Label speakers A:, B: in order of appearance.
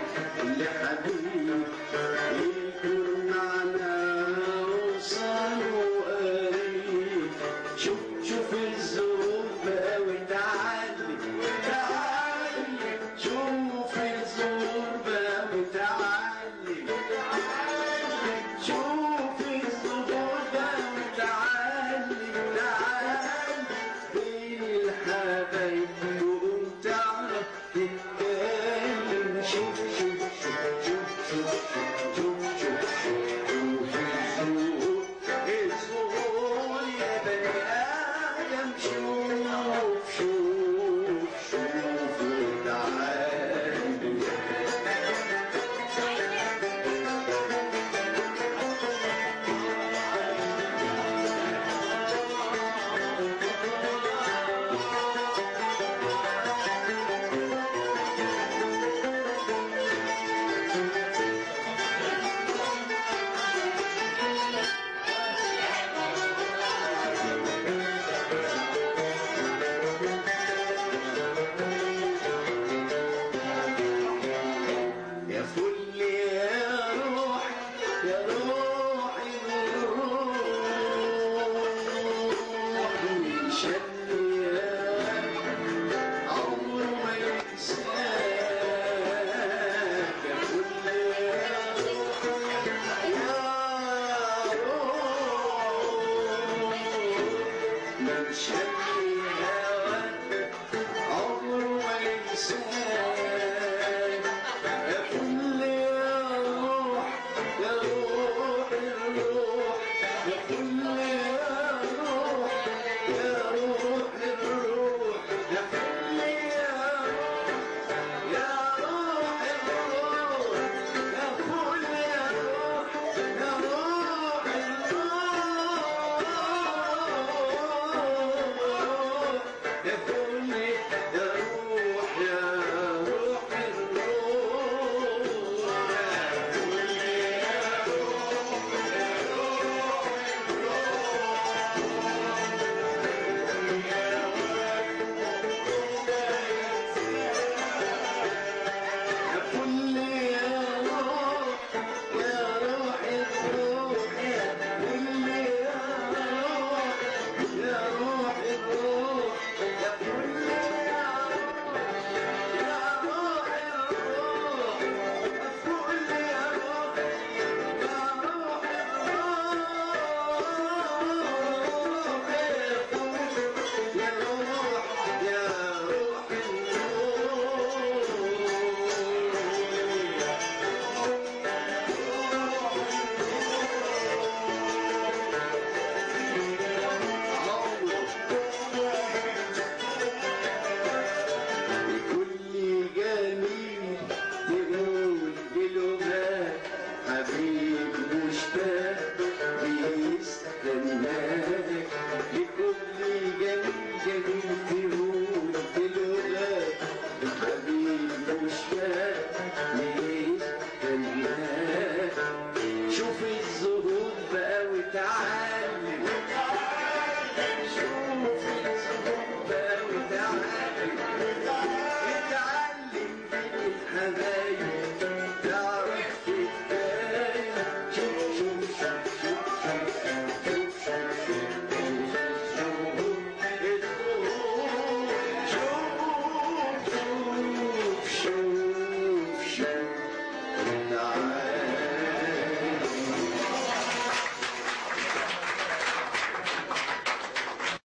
A: لحبيب يكون معنا وصالوا قريب. شوف الظروف بقى وتعلي تعلي، شوف الظروف بقى وتعلي شوف الظروف بقى وتعلي تعلي بين الحبايب تقوم تعرف تتكلم. شوف شوف شوف شوف شوف شوف شوف الظهور يا بني آدم. شوف شوف شوف وتعالي. يا فل يا روح يا روحي روح من شليان عمره ما ينساك. يا فل يا روح يا روح من شليان عمره ما ينساك.